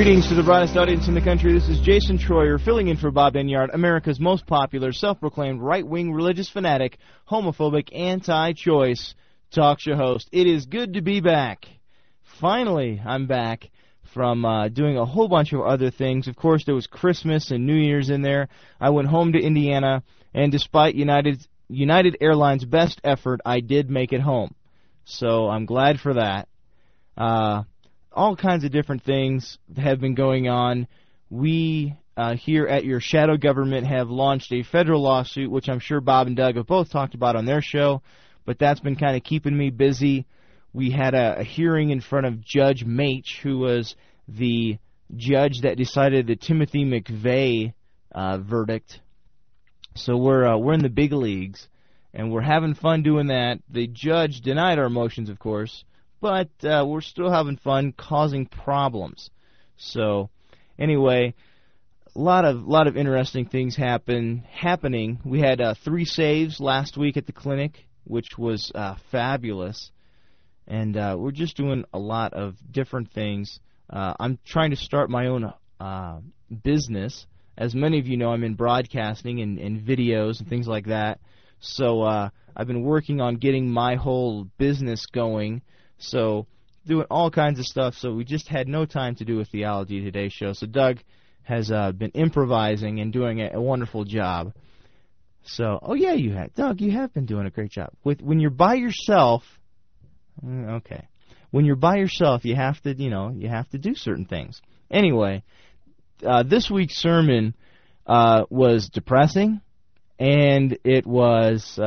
Greetings to the broadest audience in the country. This is Jason Troyer, filling in for Bob Enyard, America's most popular, self-proclaimed right-wing religious fanatic, homophobic, anti-choice talk show host. It is good to be back. Finally, I'm back from doing a whole bunch of other things. Of course, there was Christmas and New Year's in there. I went home to Indiana, and despite United Airlines' best effort, I did make it home. So I'm glad for that. All kinds of different things have been going on. We here at Your Shadow Government have launched a federal lawsuit, which I'm sure Bob and Doug have both talked about on their show, but that's been kind of keeping me busy. We had a hearing in front of Judge Maitch, who was the judge that decided the Timothy McVeigh verdict. So we're in the big leagues, and we're having fun doing that. The judge denied our motions, of course, but we're still having fun causing problems. So anyway, a lot of interesting things happening. We had 3 saves last week at the clinic, which was fabulous. And we're just doing a lot of different things. I'm trying to start my own business. As many of you know, I'm in broadcasting and videos and things like that. So I've been working on getting my whole business going. So doing all kinds of stuff. So we just had no time to do a Theology Today show. So Doug has been improvising and doing a wonderful job. So, oh yeah, Doug, you have been doing a great job. When you're by yourself. Okay. When you're by yourself, you have to do certain things. Anyway, this week's sermon was depressing, and it was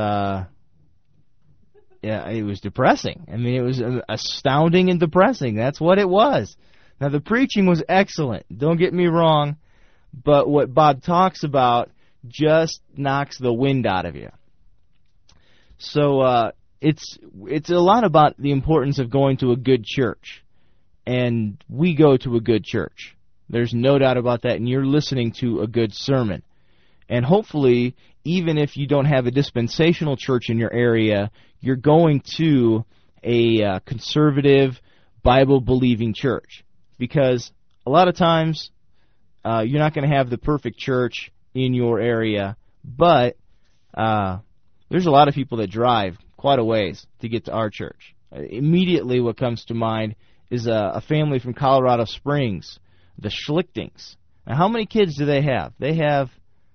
it was depressing. I mean, it was astounding and depressing. That's what it was. Now, the preaching was excellent. Don't get me wrong, but what Bob talks about just knocks the wind out of you. So, It's a lot about the importance of going to a good church, and we go to a good church. There's no doubt about that, and you're listening to a good sermon. And hopefully, even if you don't have a dispensational church in your area, you're going to a conservative, Bible-believing church. Because a lot of times, you're not going to have the perfect church in your area, but there's a lot of people that drive quite a ways to get to our church. Immediately what comes to mind is a family from Colorado Springs, the Schlichtings. Now, how many kids do they have? They have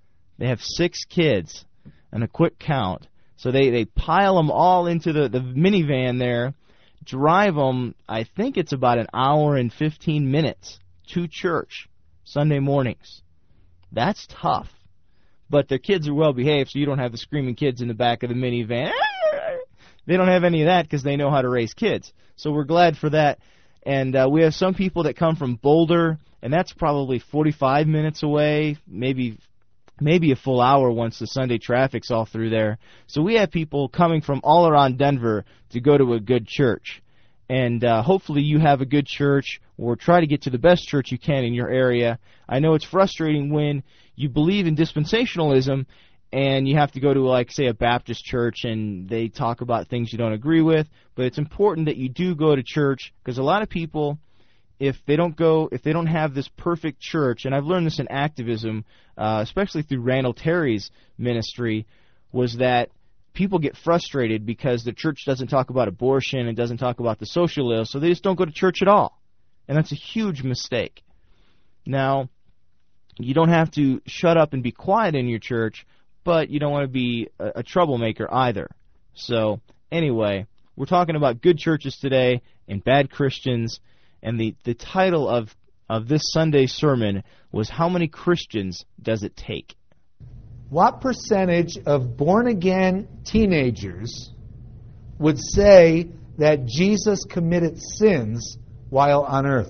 6 kids, and a quick count. So they pile them all into the minivan there, drive them, I think it's about an hour and 15 minutes to church Sunday mornings. That's tough. But their kids are well behaved, so you don't have the screaming kids in the back of the minivan. They don't have any of that because they know how to raise kids. So we're glad for that. And we have some people that come from Boulder, and that's probably 45 minutes away, maybe a full hour once the Sunday traffic's all through there. So we have people coming from all around Denver to go to a good church. And hopefully you have a good church, or try to get to the best church you can in your area. I know it's frustrating when you believe in dispensationalism and you have to go to, like, say, a Baptist church, and they talk about things you don't agree with. But it's important that you do go to church, because a lot of people, if they don't have this perfect church, and I've learned this in activism, especially through Randall Terry's ministry, was that people get frustrated because the church doesn't talk about abortion and doesn't talk about the social ills, so they just don't go to church at all. And that's a huge mistake. Now, you don't have to shut up and be quiet in your church, but you don't want to be a troublemaker either. So, anyway, we're talking about good churches today and bad Christians, and the title of this Sunday sermon was, How Many Christians Does It Take? What percentage of born-again teenagers would say that Jesus committed sins while on earth?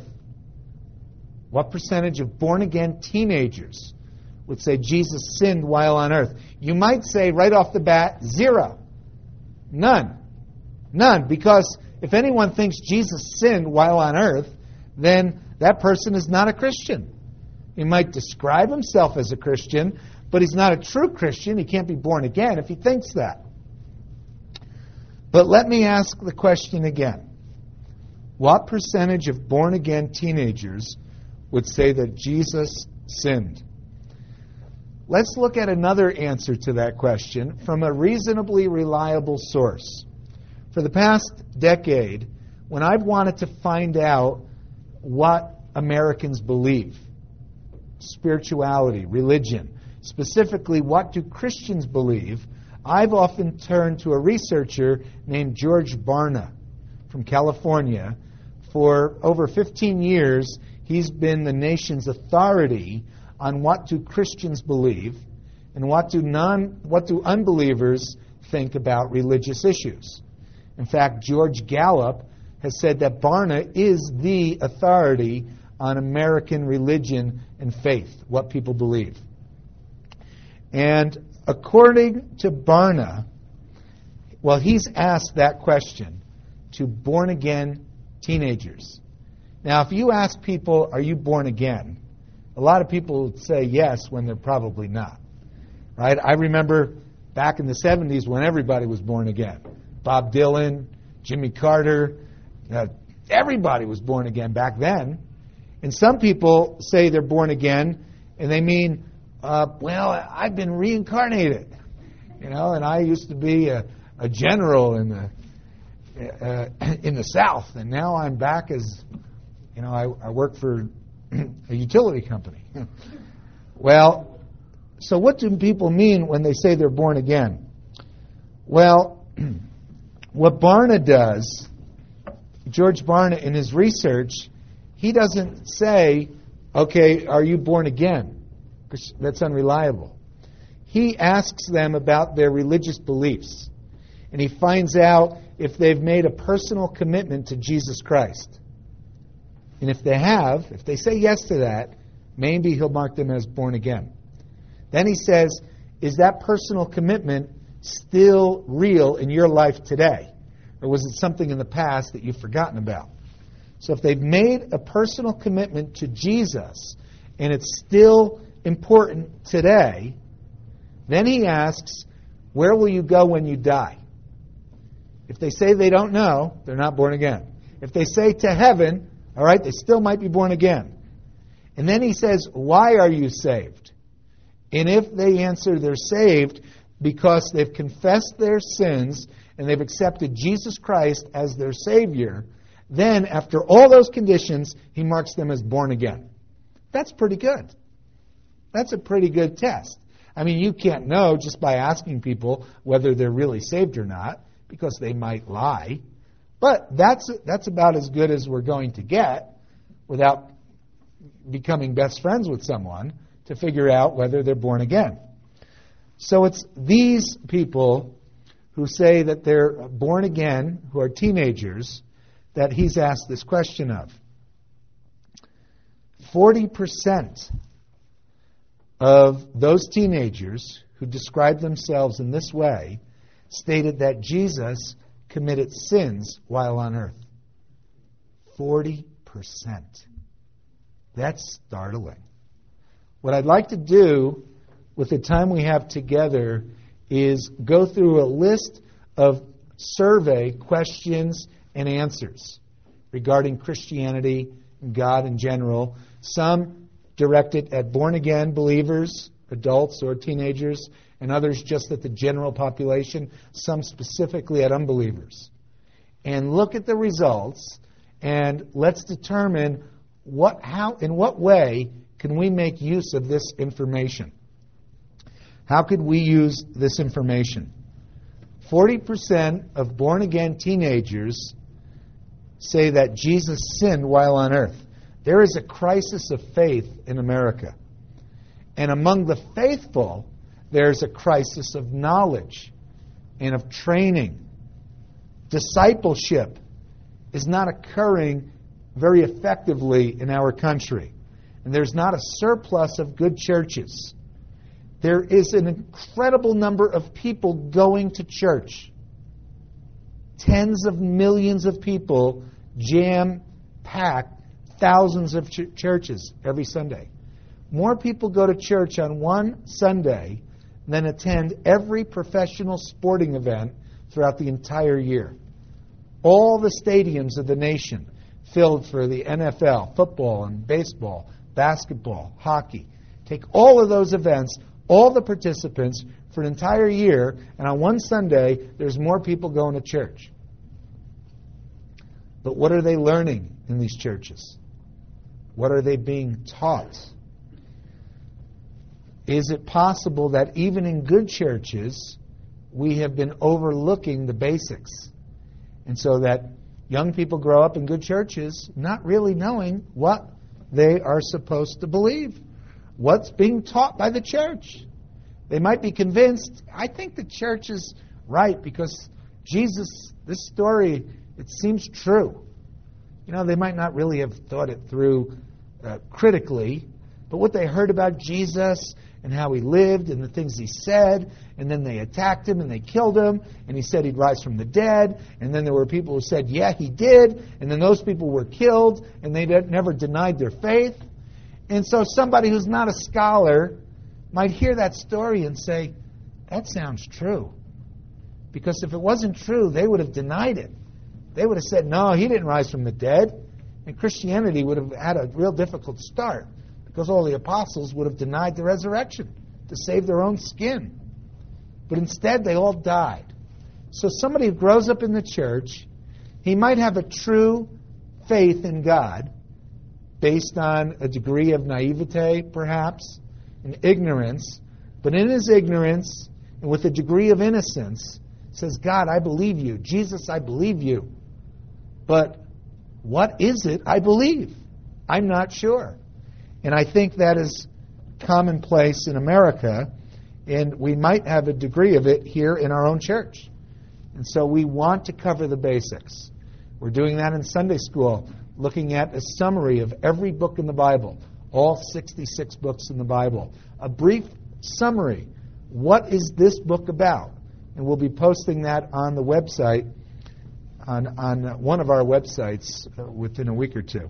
What percentage of born-again teenagers would say Jesus sinned while on earth? You might say right off the bat, 0. None. None, because if anyone thinks Jesus sinned while on earth, then that person is not a Christian. He might describe himself as a Christian, but he's not a true Christian. He can't be born again if he thinks that. But let me ask the question again. What percentage of born-again teenagers would say that Jesus sinned. Let's look at another answer to that question from a reasonably reliable source. For the past decade, when I've wanted to find out what Americans believe, spirituality, religion, specifically what do Christians believe, I've often turned to a researcher named George Barna from California. For over 15 years, he's been the nation's authority on what do Christians believe and what do unbelievers think about religious issues. In fact, George Gallup has said that Barna is the authority on American religion and faith, what people believe. And according to Barna, well, he's asked that question to born-again teenagers. Now, if you ask people, are you born again? A lot of people would say yes when they're probably not. Right? I remember back in the 70s when everybody was born again. Bob Dylan, Jimmy Carter, everybody was born again back then. And some people say they're born again, and they mean, well, I've been reincarnated. And I used to be a general in the South, and now I'm back as, I work for a utility company. Well, so what do people mean when they say they're born again? Well, what Barna does, George Barna in his research, he doesn't say, okay, are you born again? Because that's unreliable. He asks them about their religious beliefs, and he finds out if they've made a personal commitment to Jesus Christ. And if they say yes to that, maybe he'll mark them as born again. Then he says, is that personal commitment still real in your life today? Or was it something in the past that you've forgotten about? So if they've made a personal commitment to Jesus and it's still important today, then he asks, where will you go when you die? If they say they don't know, they're not born again. If they say to heaven, all right, they still might be born again. And then he says, why are you saved? And if they answer they're saved because they've confessed their sins and they've accepted Jesus Christ as their Savior, then after all those conditions, he marks them as born again. That's pretty good. That's a pretty good test. I mean, you can't know just by asking people whether they're really saved or not, because they might lie. But that's about as good as we're going to get without becoming best friends with someone to figure out whether they're born again. So it's these people who say that they're born again, who are teenagers, that he's asked this question of. 40% of those teenagers who describe themselves in this way stated that Jesus committed sins while on earth. 40%. That's startling. What I'd like to do with the time we have together is go through a list of survey questions and answers regarding Christianity and God in general. Some directed at born-again believers, adults or teenagers, and others just at the general population, some specifically at unbelievers. And look at the results, and let's determine in what way can we make use of this information. How could we use this information? 40% of born-again teenagers say that Jesus sinned while on earth. There is a crisis of faith in America. And among the faithful, there's a crisis of knowledge and of training. Discipleship is not occurring very effectively in our country. And there's not a surplus of good churches. There is an incredible number of people going to church. Tens of millions of people jam-pack thousands of churches every Sunday. More people go to church on one Sunday than attend every professional sporting event throughout the entire year. All the stadiums of the nation filled for the NFL, football and baseball, basketball, hockey. Take all of those events, all the participants for an entire year, and on one Sunday, there's more people going to church. But what are they learning in these churches? What are they being taught? Is it possible that even in good churches, we have been overlooking the basics? And so that young people grow up in good churches not really knowing what they are supposed to believe, what's being taught by the church. They might be convinced, I think the church is right because Jesus, this story, it seems true. You know, they might not really have thought it through critically, but what they heard about Jesus and how he lived and the things he said, and then they attacked him and they killed him, and he said he'd rise from the dead, and then there were people who said, yeah, he did, and then those people were killed, and they never denied their faith. And so somebody who's not a scholar might hear that story and say, that sounds true. Because if it wasn't true, they would have denied it. They would have said, no, he didn't rise from the dead. And Christianity would have had a real difficult start because all the apostles would have denied the resurrection to save their own skin. But instead, they all died. So somebody who grows up in the church, he might have a true faith in God based on a degree of naivete, perhaps, and ignorance. But in his ignorance and with a degree of innocence, says, God, I believe you. Jesus, I believe you. But what is it I believe? I'm not sure. And I think that is commonplace in America, and we might have a degree of it here in our own church. And so we want to cover the basics. We're doing that in Sunday school, looking at a summary of every book in the Bible, all 66 books in the Bible. A brief summary. What is this book about? And we'll be posting that on the website, on one of our websites within a week or two.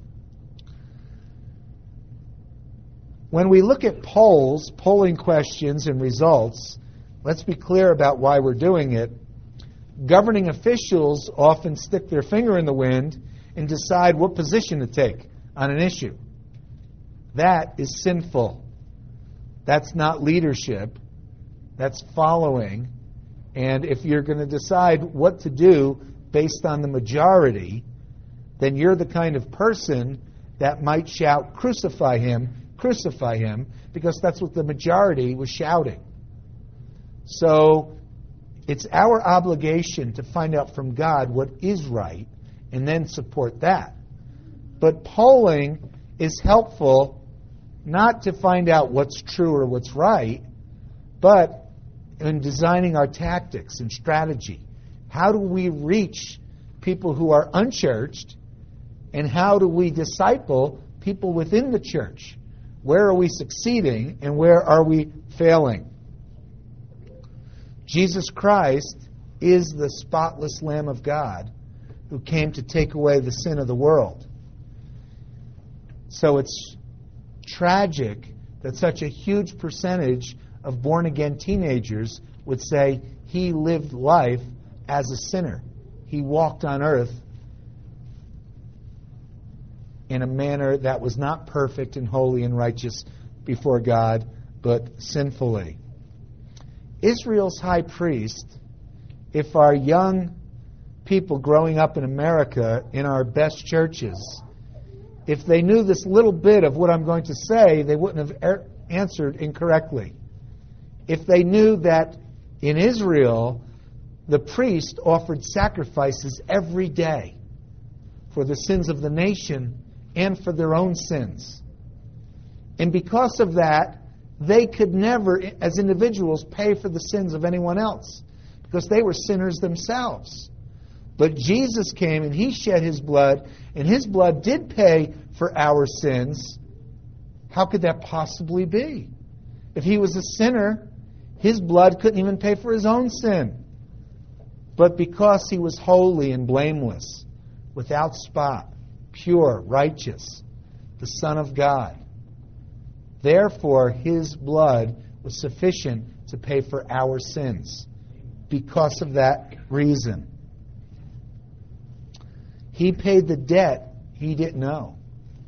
When we look at polls, polling questions, and results, let's be clear about why we're doing it. Governing officials often stick their finger in the wind and decide what position to take on an issue. That is sinful. That's not leadership. That's following. And if you're going to decide what to do based on the majority, then you're the kind of person that might shout, crucify him, because that's what the majority was shouting. So it's our obligation to find out from God what is right and then support that. But polling is helpful not to find out what's true or what's right, but in designing our tactics and strategy. How do we reach people who are unchurched, and how do we disciple people within the church? Where are we succeeding and where are we failing? Jesus Christ is the spotless Lamb of God who came to take away the sin of the world. So it's tragic that such a huge percentage of born-again teenagers would say he lived life as a sinner. He walked on earth in a manner that was not perfect and holy and righteous before God, but sinfully. Israel's high priest, if our young people growing up in America in our best churches, if they knew this little bit of what I'm going to say, they wouldn't have answered incorrectly. If they knew that in Israel, the priest offered sacrifices every day for the sins of the nation and for their own sins. And because of that, they could never, as individuals, pay for the sins of anyone else, because they were sinners themselves. But Jesus came and he shed his blood, and his blood did pay for our sins. How could that possibly be? If he was a sinner, his blood couldn't even pay for his own sin. But because he was holy and blameless, without spot, pure, righteous, the Son of God, therefore his blood was sufficient to pay for our sins. Because of that reason, he paid the debt he didn't know.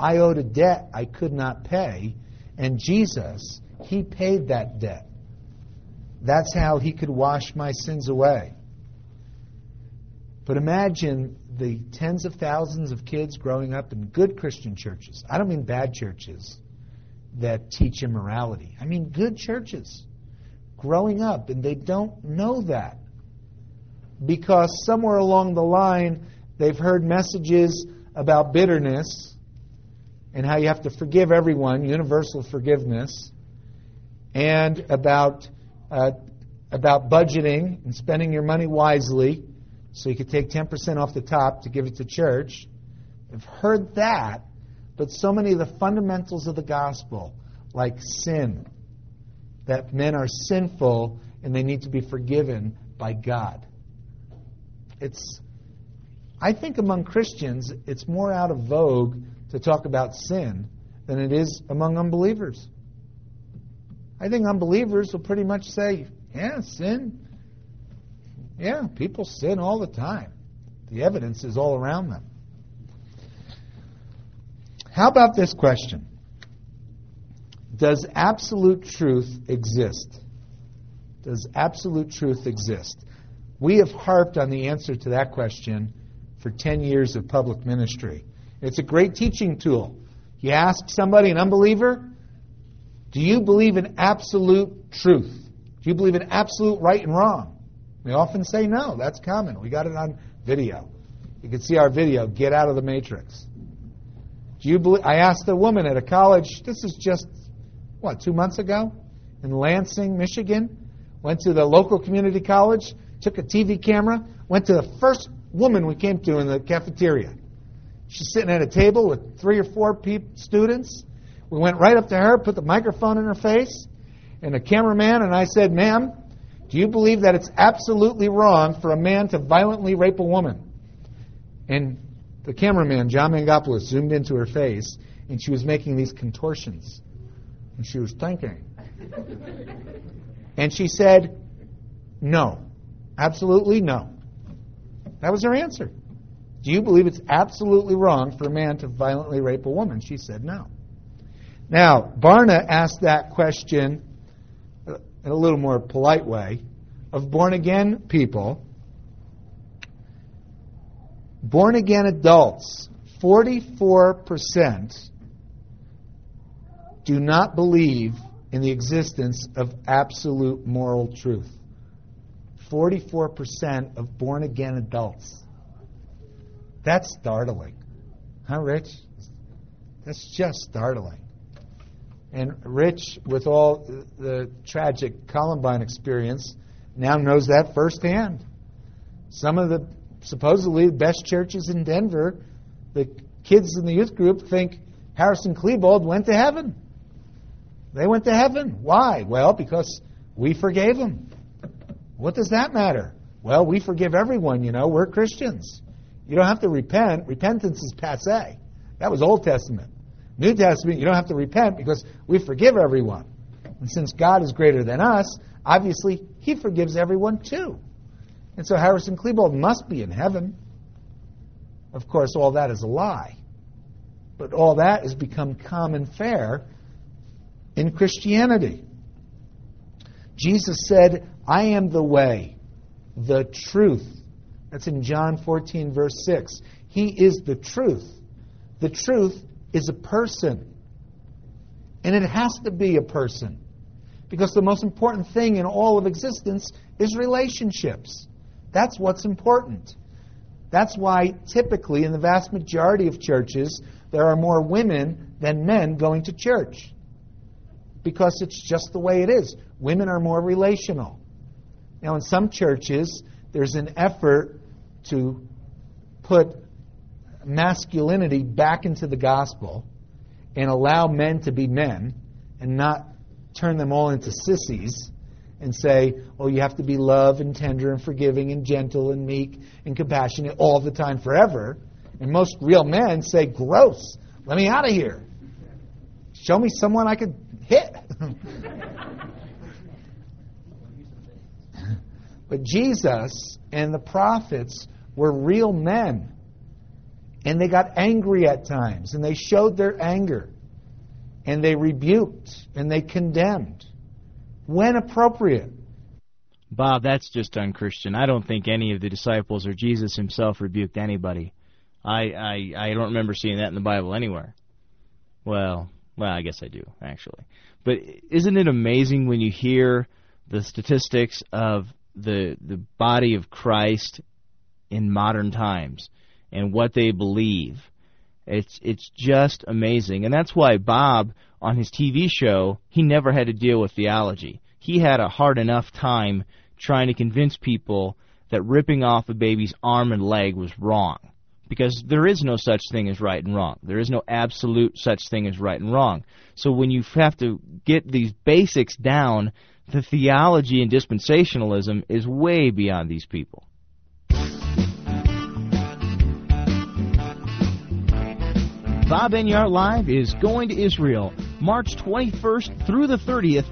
I owed a debt I could not pay, and Jesus, He paid that debt. That's how He could wash my sins away. But imagine the tens of thousands of kids growing up in good Christian churches. I don't mean bad churches that teach immorality. I mean good churches growing up, and they don't know that because somewhere along the line they've heard messages about bitterness and how you have to forgive everyone, universal forgiveness, and about budgeting and spending your money wisely so you could take 10% off the top to give it to church. I've heard that, but so many of the fundamentals of the gospel, like sin, that men are sinful and they need to be forgiven by God. I think among Christians, it's more out of vogue to talk about sin than it is among unbelievers. I think unbelievers will pretty much say, yeah, sin. Yeah, people sin all the time. The evidence is all around them. How about this question? Does absolute truth exist? Does absolute truth exist? We have harped on the answer to that question for 10 years of public ministry. It's a great teaching tool. You ask somebody, an unbeliever, do you believe in absolute truth? Do you believe in absolute right and wrong? We often say no. That's common. We got it on video. You can see our video, Get Out of the Matrix. Do you believe? I asked a woman at a college, this is just, 2 months ago, in Lansing, Michigan. Went to the local community college, took a TV camera, went to the first woman we came to in the cafeteria. She's sitting at a table with 3 or 4 students. We went right up to her, put the microphone in her face, and the cameraman, and I said, ma'am, do you believe that it's absolutely wrong for a man to violently rape a woman? And the cameraman, John Mangopoulos, zoomed into her face, and she was making these contortions. And she was thinking. And she said, no. Absolutely no. That was her answer. Do you believe it's absolutely wrong for a man to violently rape a woman? She said no. Now, Barna asked that question in a little more polite way of born-again people. Born-again adults, 44% do not believe in the existence of absolute moral truth. 44% of born-again adults. That's startling. Huh, Rich? That's just startling. And Rich, with all the tragic Columbine experience, now knows that firsthand. Some of the supposedly best churches in Denver, the kids in the youth group think Harrison Klebold went to heaven. They went to heaven. Why? Well, because we forgave them. What does that matter? Well, we forgive everyone, We're Christians. You don't have to repent. Repentance is passé. That was Old Testament. New Testament, you don't have to repent because we forgive everyone. And since God is greater than us, obviously, He forgives everyone too. And so Harrison Klebold must be in heaven. Of course, all that is a lie. But all that has become common fare in Christianity. Jesus said, I am the way, the truth. That's in John 14, verse 6. He is the truth. The truth is a person. And it has to be a person. Because the most important thing in all of existence is relationships. That's what's important. That's why typically in the vast majority of churches there are more women than men going to church. Because it's just the way it is. Women are more relational. Now in some churches there's an effort to put masculinity back into the gospel and allow men to be men and not turn them all into sissies and say, oh, you have to be love and tender and forgiving and gentle and meek and compassionate all the time forever. And most real men say, gross, let me out of here. Show me someone I could hit. But Jesus and the prophets were real men. And they got angry at times, and they showed their anger, and they rebuked, and they condemned, when appropriate. Bob, that's just unchristian. I don't think any of the disciples or Jesus himself rebuked anybody. I don't remember seeing that in the Bible anywhere. Well, I guess I do, actually. But isn't it amazing when you hear the statistics of the body of Christ in modern times and what they believe? It's just amazing. And that's why Bob, on his TV show, he never had to deal with theology. He had a hard enough time trying to convince people that ripping off a baby's arm and leg was wrong. Because there is no such thing as right and wrong. There is no absolute such thing as right and wrong. So when you have to get these basics down, the theology and dispensationalism is way beyond these people. Bob Enyart Live is going to Israel, March 21st through the 30th,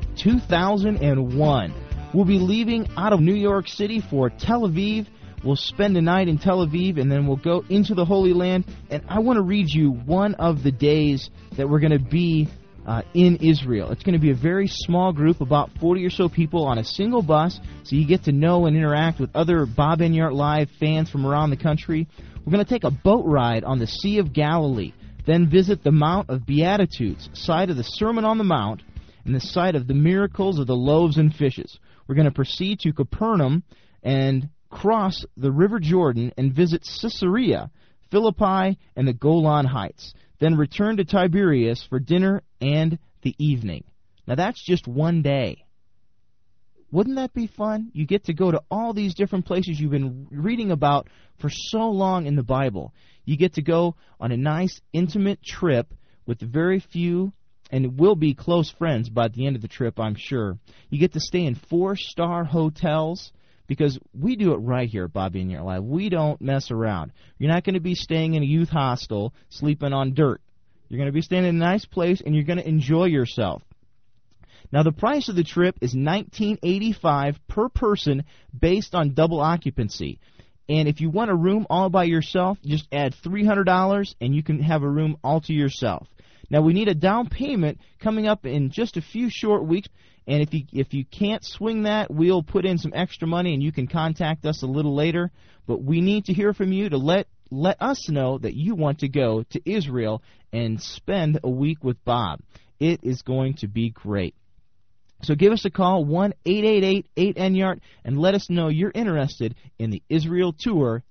2001. We'll be leaving out of New York City for Tel Aviv. We'll spend the night in Tel Aviv, and then we'll go into the Holy Land. And I want to read you one of the days that we're going to be in Israel. It's going to be a very small group, about 40 or so people on a single bus, so you get to know and interact with other Bob Enyart Live fans from around the country. We're going to take a boat ride on the Sea of Galilee, then visit the Mount of Beatitudes, site of the Sermon on the Mount, and the site of the miracles of the loaves and fishes. We're going to proceed to Capernaum and cross the River Jordan and visit Caesarea, Philippi, and the Golan Heights. Then return to Tiberias for dinner and the evening. Now that's just one day. Wouldn't that be fun? You get to go to all these different places you've been reading about for so long in the Bible. You get to go on a nice, intimate trip with very few, and will be close friends by the end of the trip, I'm sure. You get to stay in 4-star hotels, because we do it right here at Bob Enyart Live. We don't mess around. You're not going to be staying in a youth hostel, sleeping on dirt. You're going to be staying in a nice place, and you're going to enjoy yourself. Now, the price of the trip is $19.85 per person based on double occupancy. And if you want a room all by yourself, just add $300, and you can have a room all to yourself. Now, we need a down payment coming up in just a few short weeks. And if you can't swing that, we'll put in some extra money, and you can contact us a little later. But we need to hear from you to let us know that you want to go to Israel and spend a week with Bob. It is going to be great. So give us a call, 1-888-8-ENYART, and let us know you're interested in the Israel Tour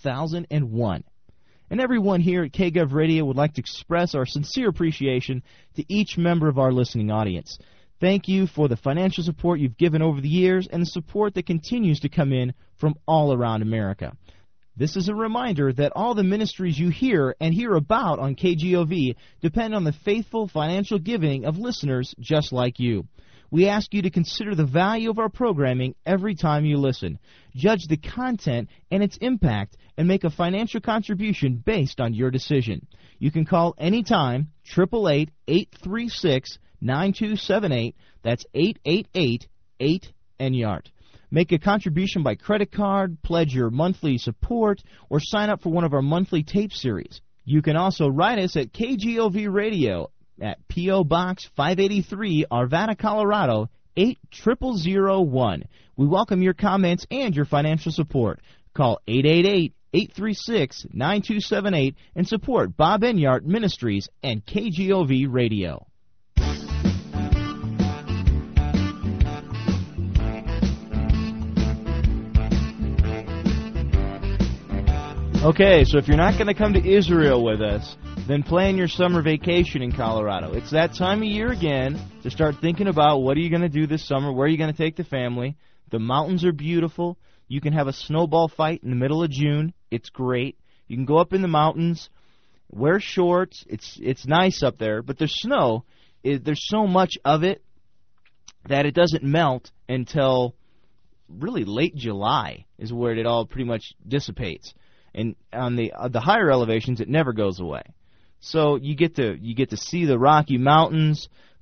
2001. And everyone here at KGov Radio would like to express our sincere appreciation to each member of our listening audience. Thank you for the financial support you've given over the years and the support that continues to come in from all around America. This is a reminder that all the ministries you hear and hear about on KGOV depend on the faithful financial giving of listeners just like you. We ask you to consider the value of our programming every time you listen. Judge the content and its impact and make a financial contribution based on your decision. You can call anytime, 888-836-9278. That's 888-8-ENYART. Make a contribution by credit card, pledge your monthly support, or sign up for one of our monthly tape series. You can also write us at KGOV Radio at P.O. Box 583, Arvada, Colorado, 80001. We welcome your comments and your financial support. Call 888-836-9278 and support Bob Enyart Ministries and KGOV Radio. Okay, so if you're not going to come to Israel with us, then plan your summer vacation in Colorado. It's that time of year again to start thinking about what are you going to do this summer, where are you going to take the family. The mountains are beautiful. You can have a snowball fight in the middle of June. It's great. You can go up in the mountains, wear shorts. It's nice up there, but there's snow. There's so much of it that it doesn't melt until really late July is where it all pretty much dissipates. And on the higher elevations, it never goes away. So you get to see the Rocky Mountains,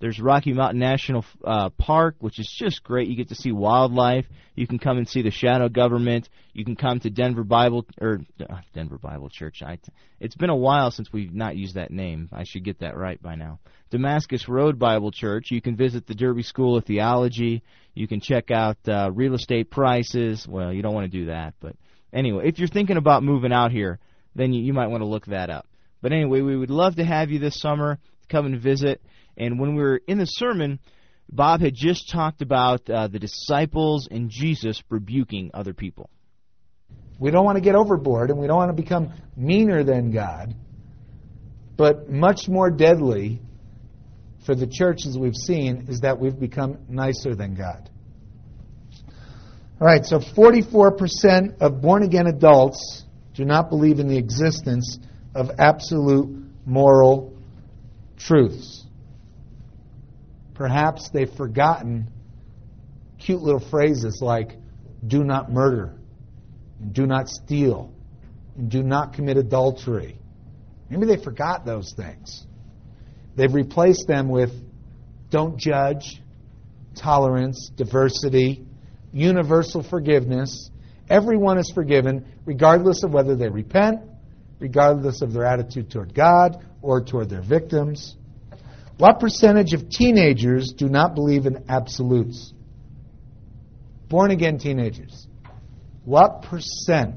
There's Rocky Mountain National Park, which is just great. You get to see wildlife. You can come and see the shadow government. You can come to Denver Bible Church. It's been a while since we've not used that name. I should get that right by now. Damascus Road Bible Church. You can visit the Derby School of Theology. You can check out real estate prices. Well, you don't want to do that, but anyway, if you're thinking about moving out here, then you might want to look that up. But anyway, we would love to have you this summer to come and visit. And when we were in the sermon, Bob had just talked about the disciples and Jesus rebuking other people. We don't want to get overboard, and we don't want to become meaner than God. But much more deadly for the church, as we've seen, is that we've become nicer than God. All right, so 44% of born-again adults do not believe in the existence of absolute moral truths. Perhaps they've forgotten cute little phrases like, do not murder, and do not steal, and do not commit adultery. Maybe they forgot those things. They've replaced them with don't judge, tolerance, diversity, universal forgiveness. Everyone is forgiven, regardless of whether they repent, regardless of their attitude toward God or toward their victims. What percentage of teenagers do not believe in absolutes? Born-again teenagers. What percent?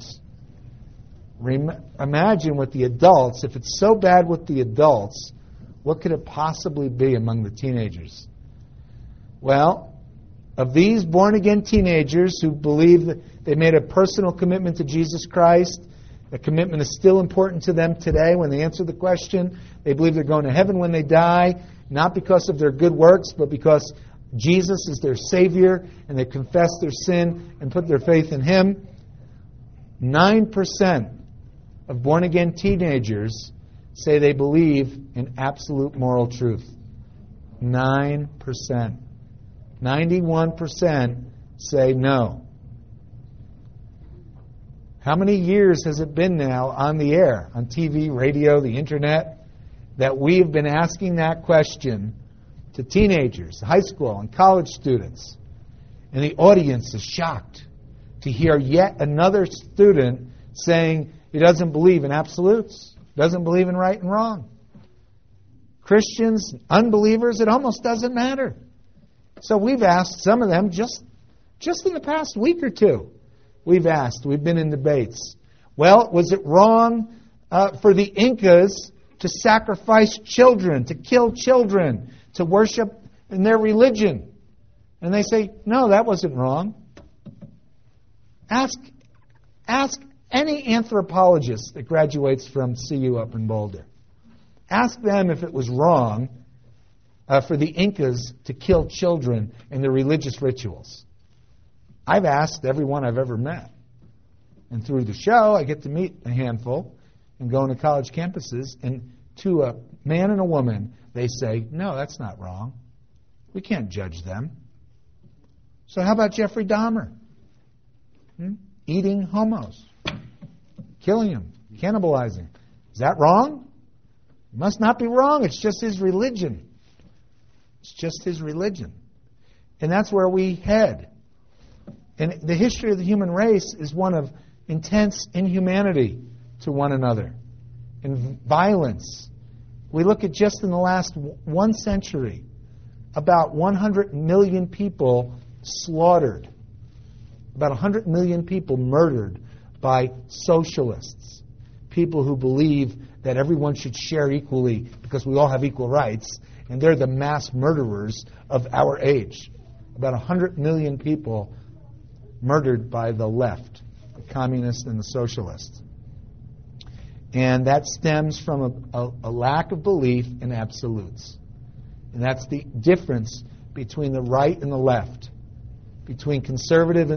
Imagine with the adults, if it's so bad with the adults, what could it possibly be among the teenagers? Well, of these born-again teenagers who believe that they made a personal commitment to Jesus Christ, the commitment is still important to them today when they answer the question. They believe they're going to heaven when they die, not because of their good works, but because Jesus is their Savior, and they confess their sin and put their faith in Him. 9% of born-again teenagers say they believe in absolute moral truth. 9%. 91% say no. How many years has it been now on the air, on TV, radio, the internet, that we have been asking that question to teenagers, high school and college students? And the audience is shocked to hear yet another student saying he doesn't believe in absolutes, doesn't believe in right and wrong. Christians, unbelievers, it almost doesn't matter. So we've asked some of them just in the past week or two. We've been in debates. Well, was it wrong for the Incas to sacrifice children, to kill children, to worship in their religion? And they say, no, that wasn't wrong. Ask any anthropologist that graduates from CU up in Boulder. Ask them if it was wrong for the Incas to kill children in their religious rituals. I've asked everyone I've ever met. And through the show, I get to meet a handful and go into college campuses. And to a man and a woman, they say, no, that's not wrong. We can't judge them. So how about Jeffrey Dahmer? Eating homos. Killing them. Cannibalizing. Is that wrong? It must not be wrong. It's just his religion. It's just his religion. And that's where we head. And the history of the human race is one of intense inhumanity to one another and violence. We look at just in the last 1 century, about 100 million people slaughtered, about 100 million people murdered by socialists, people who believe that everyone should share equally because we all have equal rights, and they're the mass murderers of our age. About 100 million people murdered by the left, the communists and the socialists. And that stems from a lack of belief in absolutes. And that's the difference between the right and the left, between conservatives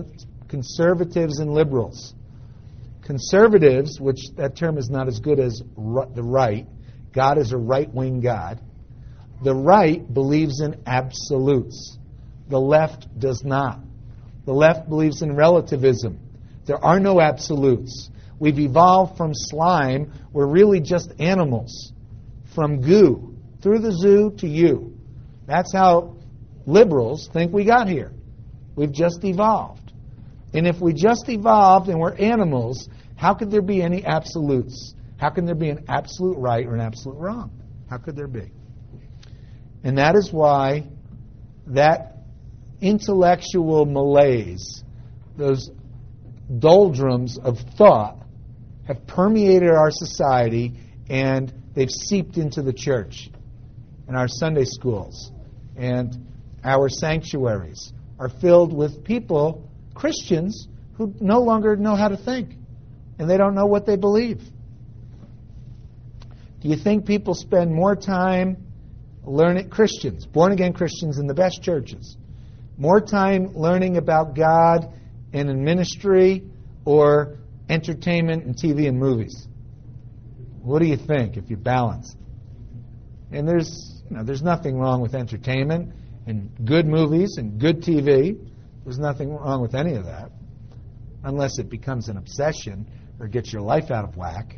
and liberals. Conservatives, which that term is not as good as the right, God is a right-wing God. The right believes in absolutes. The left does not. The left believes in relativism. There are no absolutes. We've evolved from slime. We're really just animals. From goo, through the zoo to you. That's how liberals think we got here. We've just evolved. And if we just evolved and we're animals, how could there be any absolutes? How can there be an absolute right or an absolute wrong? How could there be? And that is why that intellectual malaise, those doldrums of thought, have permeated our society, and they've seeped into the church and our Sunday schools, and our sanctuaries are filled with people, Christians, who no longer know how to think, and they don't know what they believe. Do you think people spend more time learning, Christians, born-again Christians in the best churches, more time learning about God and in ministry or entertainment and TV and movies? What do you think if you balance? And there's nothing wrong with entertainment and good movies and good TV. There's nothing wrong with any of that, unless it becomes an obsession or gets your life out of whack.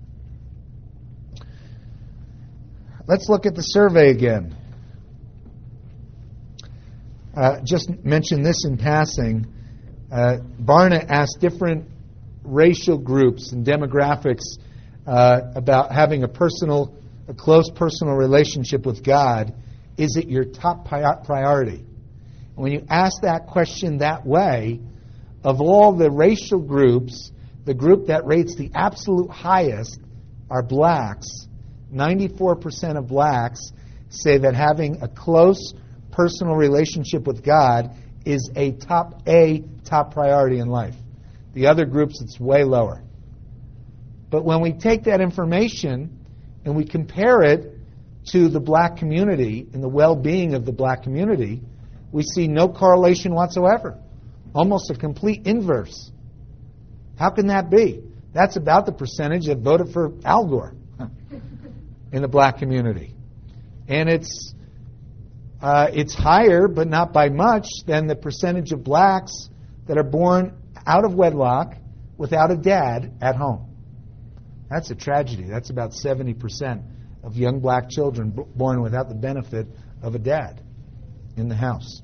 Let's look at the survey again. Just mention this in passing. Barna asked different racial groups and demographics about having a close personal relationship with God. Is it your top priority? And when you ask that question that way, of all the racial groups, the group that rates the absolute highest are blacks. 94% of blacks say that having a close personal relationship with God is a top priority in life. The other groups, it's way lower. But when we take that information and we compare it to the black community and the well-being of the black community, we see no correlation whatsoever. Almost a complete inverse. How can that be? That's about the percentage that voted for Al Gore in the black community. And it's higher, but not by much, than the percentage of blacks that are born out of wedlock without a dad at home. That's a tragedy. That's about 70% of young black children born without the benefit of a dad in the house.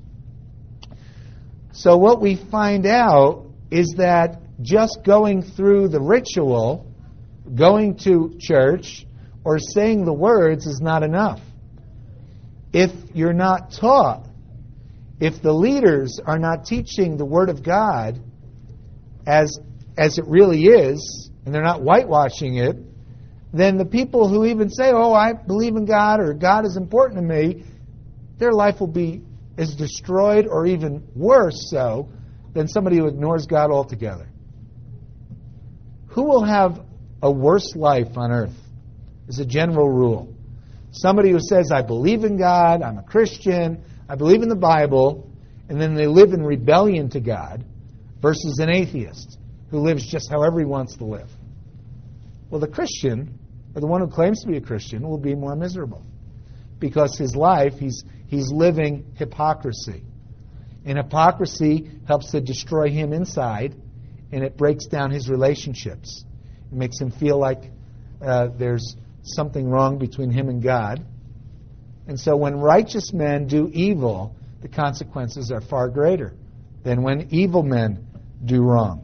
So what we find out is that just going through the ritual, going to church, or saying the words is not enough. If you're not taught, if the leaders are not teaching the Word of God as it really is, and they're not whitewashing it, then the people who even say, oh, I believe in God, or God is important to me, their life will be as destroyed, or even worse so, than somebody who ignores God altogether. Who will have a worse life on earth? As a general rule. Somebody who says, I believe in God, I'm a Christian, I believe in the Bible, and then they live in rebellion to God, versus an atheist who lives just however he wants to live. Well, the Christian, or the one who claims to be a Christian, will be more miserable. Because his life, he's living hypocrisy. And hypocrisy helps to destroy him inside, and it breaks down his relationships. It makes him feel like there's something wrong between him and God. And so when righteous men do evil, the consequences are far greater than when evil men do wrong.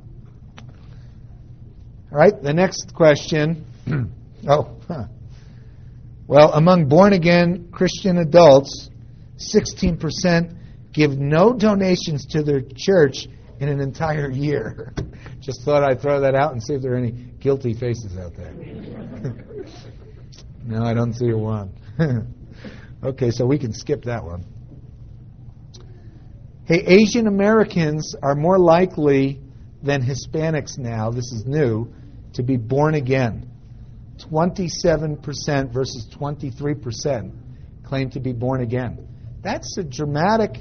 All right, the next question. Well, among born-again Christian adults, 16% give no donations to their church in an entire year. Just thought I'd throw that out and see if there are any guilty faces out there. No, I don't see one. Okay, so we can skip that one. Hey, Asian Americans are more likely than Hispanics now, this is new, to be born again. 27% versus 23% claim to be born again. That's a dramatic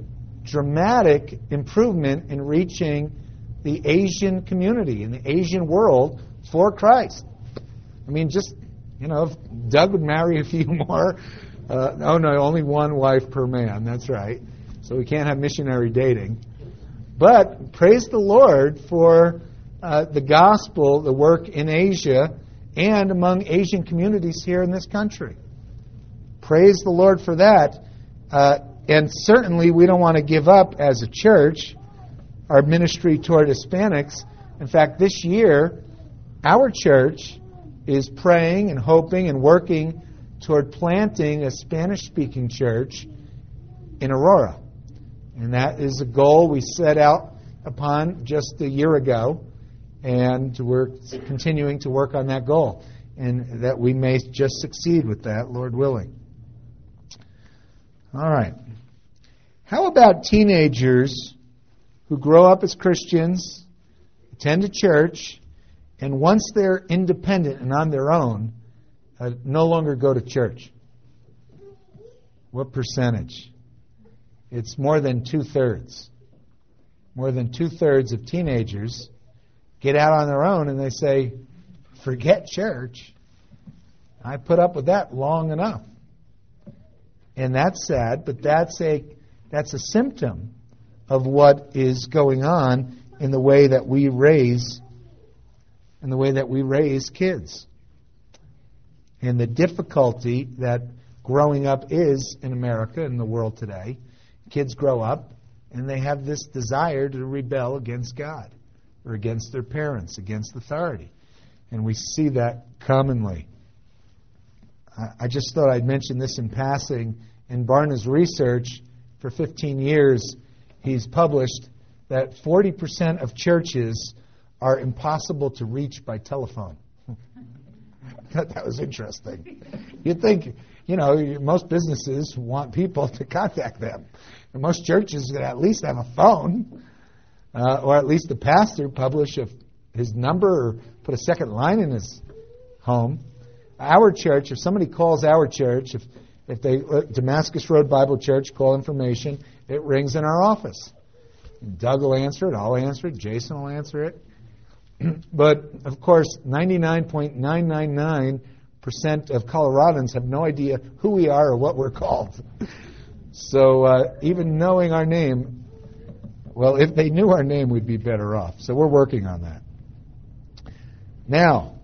improvement in reaching the Asian community and the Asian world for Christ. I mean, just, if Doug would marry a few more, only one wife per man, that's right. So we can't have missionary dating. But praise the Lord for the gospel, the work in Asia and among Asian communities here in this country. Praise the Lord for that. And certainly we don't want to give up as a church our ministry toward Hispanics. In fact, this year, our church is praying and hoping and working toward planting a Spanish-speaking church in Aurora. And that is a goal we set out upon just a year ago, and we're continuing to work on that goal, and that we may just succeed with that, Lord willing. All right. How about teenagers who grow up as Christians, attend a church, and once they're independent and on their own, no longer go to church? What percentage? It's more than 2/3. More than 2/3 of teenagers get out on their own and they say, forget church. I put up with that long enough. And that's sad, but that's a symptom of what is going on in the way that we raise kids. And the difficulty that growing up is in America and the world today. Kids grow up and they have this desire to rebel against God or against their parents, against authority. And we see that commonly. I just thought I'd mention this in passing. In Barna's research, for 15 years, he's published that 40% of churches are impossible to reach by telephone. I thought that was interesting. You'd think, most businesses want people to contact them. And most churches at least have a phone, or at least the pastor publish his number or put a second line in his home. Our church, if somebody calls our church, if they Damascus Road Bible Church, call information, it rings in our office. Doug will answer it, I'll answer it, Jason will answer it. But, of course, 99.999% of Coloradans have no idea who we are or what we're called. So even knowing our name, well, if they knew our name, we'd be better off. So we're working on that. Now,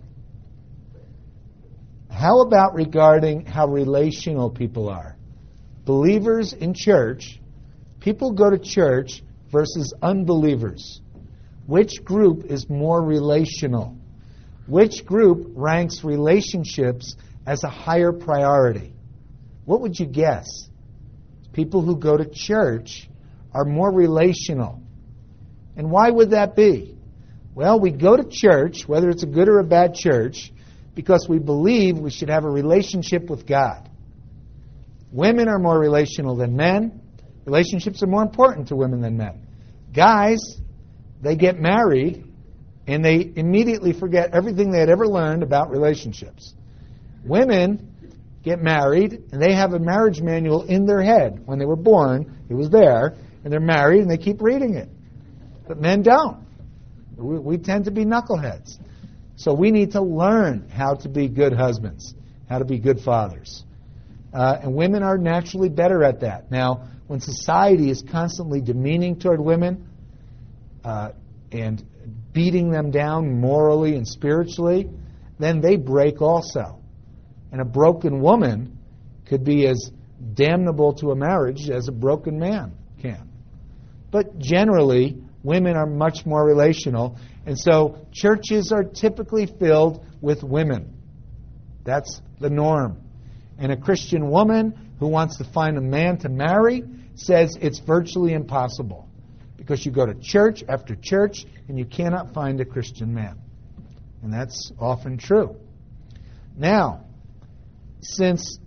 how about regarding how relational people are? Believers in church, people go to church versus unbelievers. Which group is more relational? Which group ranks relationships as a higher priority? What would you guess? People who go to church are more relational. And why would that be? Well, we go to church, whether it's a good or a bad church, because we believe we should have a relationship with God. Women are more relational than men. Relationships are more important to women than men. Guys, they get married and they immediately forget everything they had ever learned about relationships. Women get married and they have a marriage manual in their head. When they were born, it was there, and they're married and they keep reading it. But men don't. We tend to be knuckleheads. So we need to learn how to be good husbands, how to be good fathers. And women are naturally better at that. Now, when society is constantly demeaning toward women and beating them down morally and spiritually, then they break also. And a broken woman could be as damnable to a marriage as a broken man can. But generally, women are much more relational, and so churches are typically filled with women. That's the norm. And a Christian woman who wants to find a man to marry says it's virtually impossible because you go to church after church and you cannot find a Christian man. And that's often true. Now, since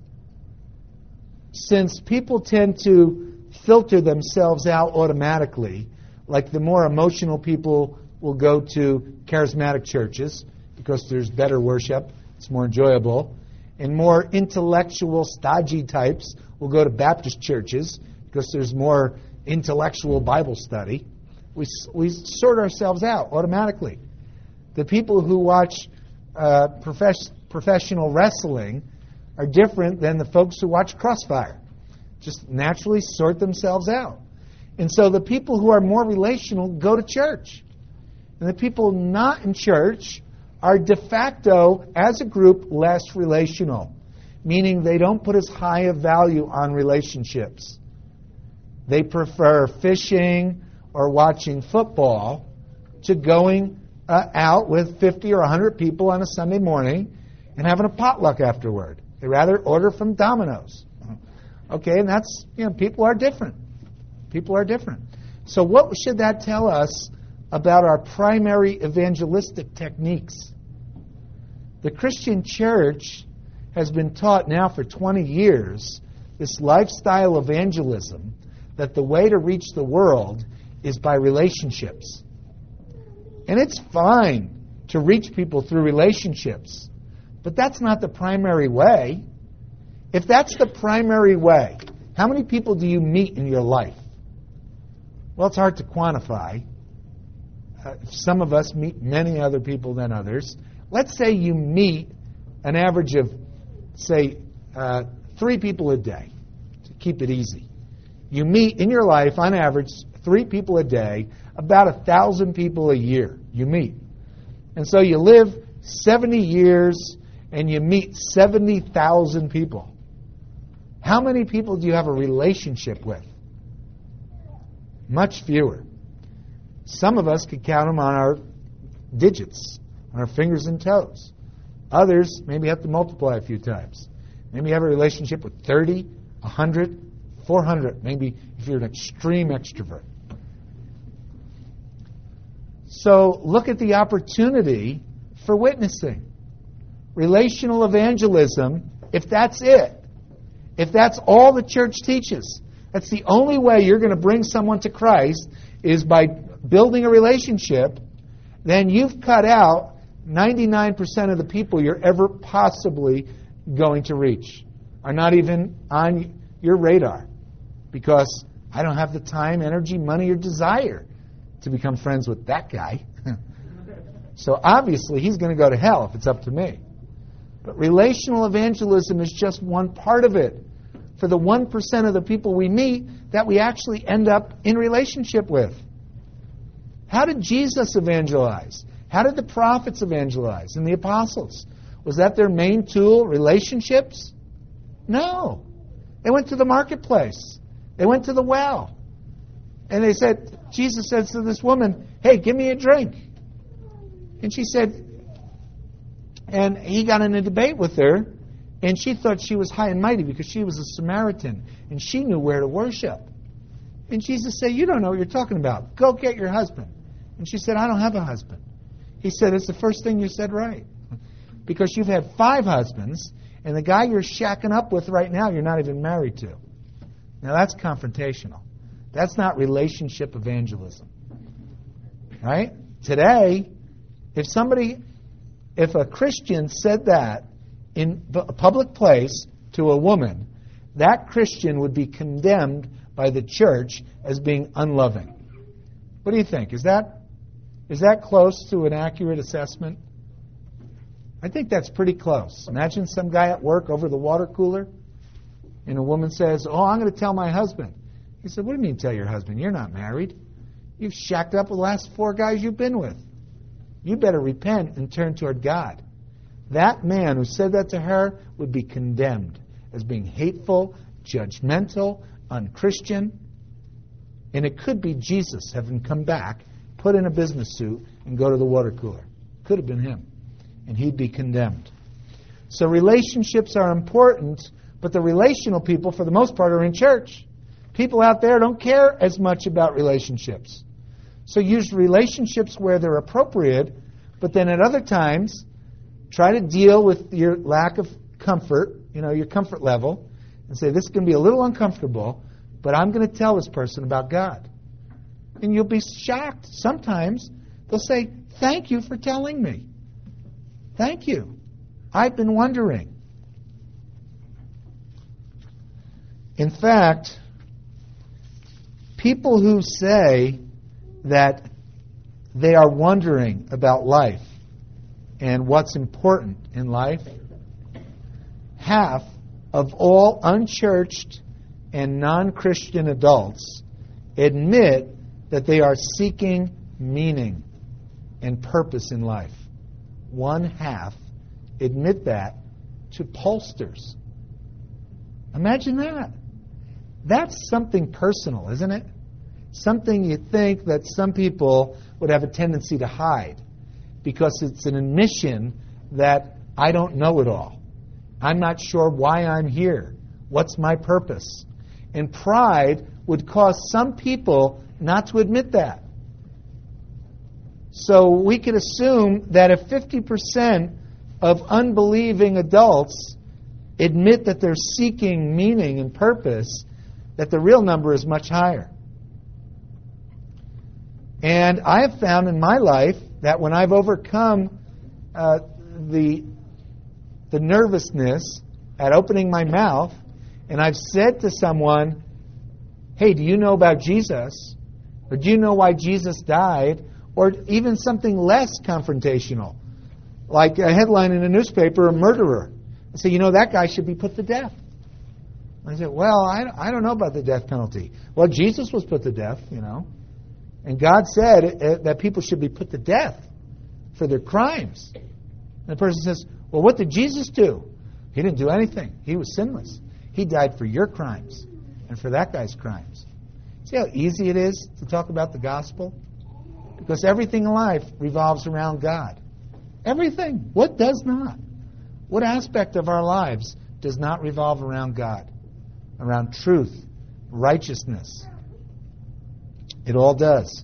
people tend to filter themselves out automatically, like the more emotional people will go to charismatic churches because there's better worship, it's more enjoyable, and more intellectual, stodgy types will go to Baptist churches because there's more intellectual Bible study. We sort ourselves out automatically. The people who watch professional wrestling are different than the folks who watch Crossfire. Just naturally sort themselves out. And so the people who are more relational go to church. And the people not in church are de facto, as a group, less relational. meaning they don't put as high a value on relationships. They prefer fishing or watching football to going out with 50 or 100 people on a Sunday morning and having a potluck afterward. They rather order from Domino's. Okay, and that's, people are different. People are different. So what should that tell us about our primary evangelistic techniques? The Christian church has been taught now for 20 years this lifestyle evangelism, that the way to reach the world is by relationships. And it's fine to reach people through relationships, but that's not the primary way. If that's the primary way, how many people do you meet in your life? Well, it's hard to quantify. Some of us meet many other people than others. Let's say you meet an average of, say, 3 people a day, to keep it easy. You meet in your life, on average, 3 people a day, about 1,000 people a year you meet. And so you live 70 years and you meet 70,000 people. How many people do you have a relationship with? Much fewer. Some of us could count them on our digits, on our fingers and toes. Others maybe have to multiply a few times. Maybe you have a relationship with 30, 100, 400, maybe if you're an extreme extrovert. So look at the opportunity for witnessing. Relational evangelism, if that's it, if that's all the church teaches, that's the only way you're going to bring someone to Christ is by building a relationship, then you've cut out 99% of the people you're ever possibly going to reach, are not even on your radar, because I don't have the time, energy, money, or desire to become friends with that guy. So obviously he's going to go to hell if it's up to me. But relational evangelism is just one part of it. For the 1% of the people we meet that we actually end up in relationship with. How did Jesus evangelize? How did the prophets evangelize and the apostles? Was that their main tool, relationships? No. They went to the marketplace. They went to the well. And they said, Jesus said to this woman, hey, give me a drink. And she said, and he got in a debate with her, and she thought she was high and mighty because she was a Samaritan, and she knew where to worship. And Jesus said, you don't know what you're talking about. Go get your husband. And she said, I don't have a husband. He said, it's the first thing you said right. Because you've had 5 husbands, and the guy you're shacking up with right now, you're not even married to. Now that's confrontational. That's not relationship evangelism. Right? Today, if a Christian said that in a public place to a woman, that Christian would be condemned by the church as being unloving. What do you think? Is that close to an accurate assessment? I think that's pretty close. Imagine some guy at work over the water cooler, and a woman says, oh, I'm going to tell my husband. He said, what do you mean tell your husband? You're not married. You've shacked up with the last 4 guys you've been with. You better repent and turn toward God. That man who said that to her would be condemned as being hateful, judgmental, unchristian. And it could be Jesus having come back, put in a business suit, and go to the water cooler. Could have been him. And he'd be condemned. So relationships are important, but the relational people, for the most part, are in church. People out there don't care as much about relationships. So use relationships where they're appropriate, but then at other times, try to deal with your lack of comfort, your comfort level, and say, this is going to be a little uncomfortable, but I'm going to tell this person about God. And you'll be shocked. Sometimes they'll say, thank you for telling me. Thank you. I've been wondering. In fact, people who say that they are wondering about life and what's important in life, half of all unchurched and non-Christian adults admit that they are seeking meaning and purpose in life. 1/2 admit that to pollsters. Imagine that. That's something personal, isn't it? Something you think that some people would have a tendency to hide because it's an admission that I don't know it all. I'm not sure why I'm here. What's my purpose? And pride would cause some people not to admit that. So we could assume that if 50% of unbelieving adults admit that they're seeking meaning and purpose, that the real number is much higher. And I have found in my life that when I've overcome the nervousness at opening my mouth, and I've said to someone, hey, do you know about Jesus? Or do you know why Jesus died? Or even something less confrontational, like a headline in a newspaper, a murderer. I say, you know, that guy should be put to death. I said, well, I don't know about the death penalty. Well, Jesus was put to death, you know. And God said that people should be put to death for their crimes. And the person says, well, what did Jesus do? He didn't do anything. He was sinless. He died for your crimes and for that guy's crimes. See how easy it is to talk about the gospel? Because everything in life revolves around God. Everything. What does not? What aspect of our lives does not revolve around God? Around truth, righteousness. It all does.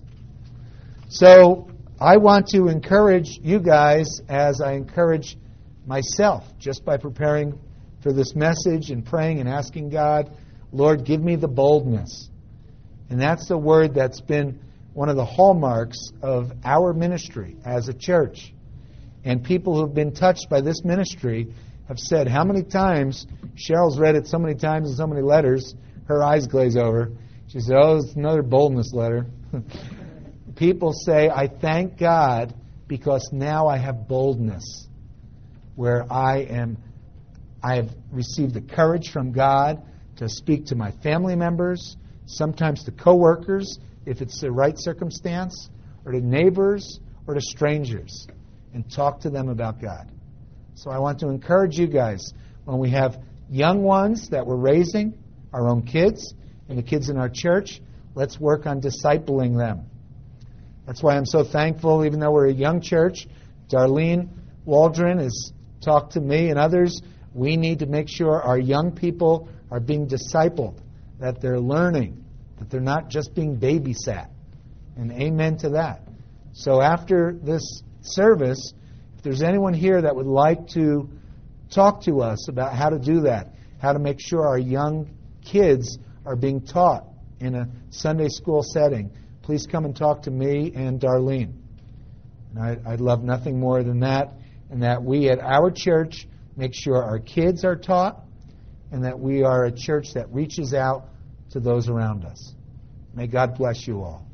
So I want to encourage you guys as I encourage myself just by preparing for this message and praying and asking God, Lord, give me the boldness. And that's the word that's been one of the hallmarks of our ministry as a church. And people who have been touched by this ministry have said how many times, Cheryl's read it so many times in so many letters, her eyes glaze over. She said, oh, it's another boldness letter. People say, I thank God because now I have boldness where I have received the courage from God to speak to my family members, sometimes to coworkers, if it's the right circumstance, or to neighbors, or to strangers, and talk to them about God. So I want to encourage you guys, when we have young ones that we're raising, our own kids, and the kids in our church, let's work on discipling them. That's why I'm so thankful, even though we're a young church, Darlene Waldron has talked to me and others. We need to make sure our young people are being discipled, that they're learning, that they're not just being babysat. And amen to that. So after this service, if there's anyone here that would like to talk to us about how to do that, how to make sure our young kids are being taught in a Sunday school setting, please come and talk to me and Darlene. And I'd love nothing more than that, and that we at our church make sure our kids are taught, and that we are a church that reaches out to those around us. May God bless you all.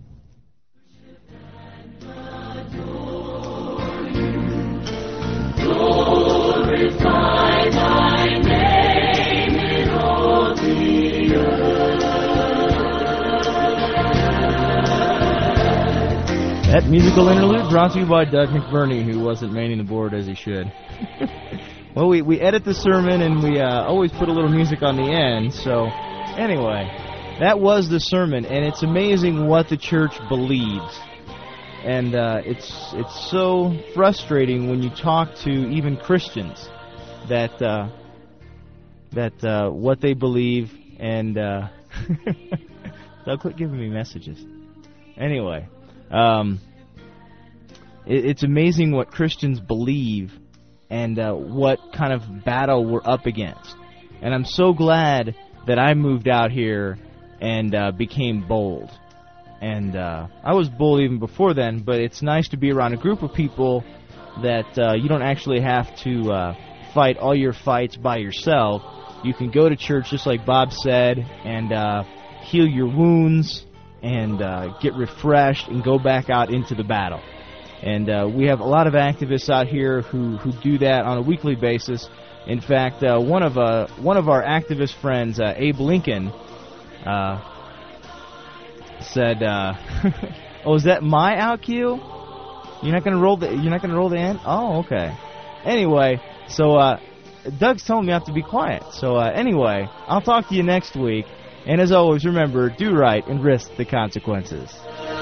Glorify thy name in all the earth. That musical interlude brought to you by Doug McBurney, who wasn't manning the board as he should. Well, we edit the sermon, and we always put a little music on the end. So, anyway, that was the sermon, and it's amazing what the church believes. And it's so frustrating when you talk to even Christians that what they believe, and they'll quit giving me messages. Anyway, it's amazing what Christians believe and what kind of battle we're up against. And I'm so glad that I moved out here and became bold. And I was bold even before then, but it's nice to be around a group of people that you don't actually have to fight all your fights by yourself. You can go to church, just like Bob said, and heal your wounds and get refreshed and go back out into the battle. And we have a lot of activists out here who do that on a weekly basis. In fact, one of our activist friends, Abe Lincoln, said, "Oh, is that my out cue? You're not gonna roll the end? Oh, okay. Anyway, so Doug's telling me I have to be quiet. So anyway, I'll talk to you next week. And as always, remember, do right and risk the consequences.